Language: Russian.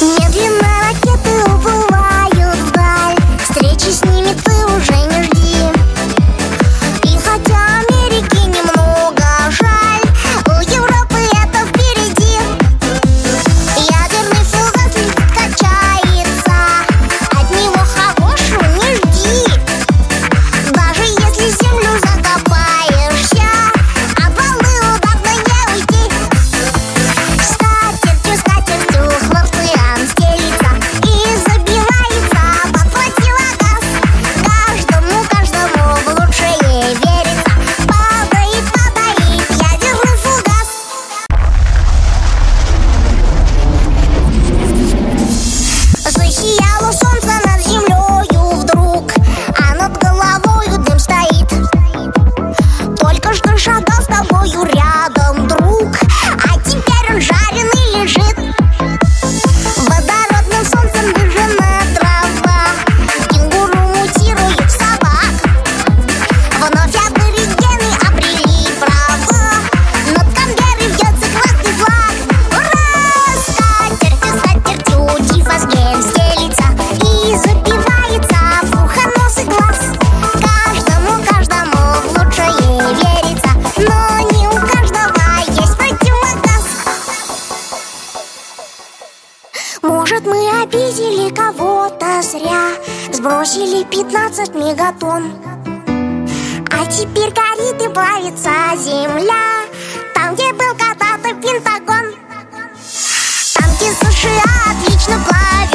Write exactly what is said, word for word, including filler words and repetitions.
Медленно ракеты уплывают вдаль, встречи с ними ты уже не жди. И хотя Америки немного жаль, у Европы это впереди. Ядерный фугас летит, качается, от него хорошего не жди. Даже если землю закопаешься, от волны ударно не уйти. Скатертью, скатертью хлопцам стелится и забивается под противогаз. Каждому, каждому в лучшее верится. Падает, падает ядерный фугас. Засияло солнце над землею вдруг, а над головою дым стоит. Только что шагал с тобою рядом друг, а теперь он жареный лежит. Водородным солнцем выжжена трава, кенгуру мутируют в собак. Вновь аборигены обрели права, над Канберрой вьется красный флаг. Ура! Скатертью, скатертью диффазген стелится и забивается в ухо, нос и глаз. Каждому, каждому в лучшее верится, но не у каждого есть противогаз. Может, мы обидели кого-то зря, сбросили пятнадцать мегатонн, а теперь горит и плавится земля, там, где был когда-то Пентагон. Танки США отлично плавят